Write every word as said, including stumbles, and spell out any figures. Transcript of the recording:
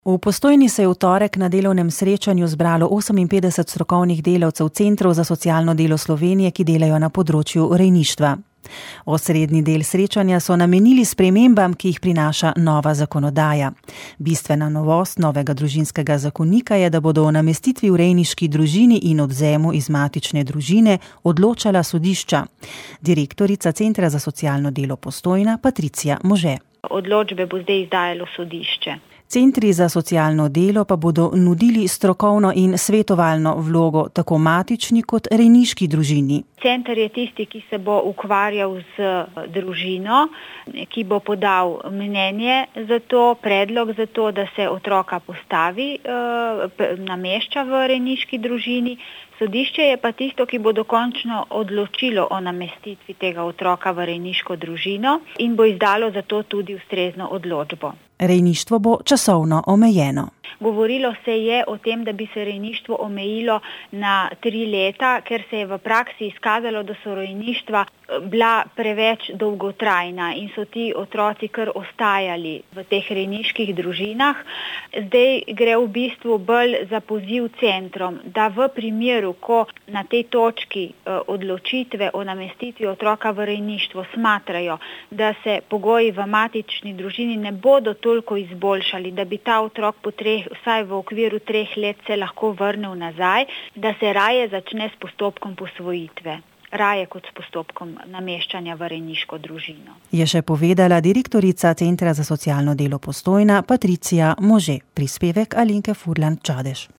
V Postojni se je v torek na delovnem srečanju zbralo oseminpetdeset strokovnih delavcev Centrov za socialno delo Slovenije, ki delajo na področju rejništva. Osrednji del srečanja so namenili spremembam, ki jih prinaša nova zakonodaja. Bistvena novost novega družinskega zakonika je, da bodo o namestitvi v rejniški družini in odvzemu iz matične družine odločala sodišča. Direktorica Centra za socialno delo Postojna, Patricija Može. Odločbe bo zdaj izdajalo sodišče. Centri za socialno delo pa bodo nudili strokovno in svetovalno vlogo tako matični kot rejniški družini. Center je tisti, ki se bo ukvarjal z družino, ki bo podal mnenje za to, predlog za to, da se otroka postavi, namešča v rejniški družini. Sodišče je pa tisto, ki bo dokončno odločilo o namestitvi tega otroka v rejniško družino in bo izdalo za to tudi ustrezno odločbo. Rejništvo bo časovno omejeno. Govorilo se je o tem, da bi se rejništvo omejilo na tri leta, ker se je v praksi izkazalo, da so rejništva bila preveč dolgotrajna in so ti otroci kar ostajali v teh rejniških družinah. Zdaj gre v bistvu bolj za poziv centrom, da v primeru, ko na tej točki odločitve o namestitvi otroka v rejništvo smatrajo, da se pogoji v matični družini ne bodo toliko izboljšali, da bi ta otrok po treh, vsaj v okviru treh let se lahko vrnil nazaj, da se raje začne s postopkom posvojitve. Raje kot s postopkom nameščanja v rejniško družino. Je še povedala direktorica Centra za socialno delo Postojna, Patricija Može. Prispevek Alenke Furlan Čadež.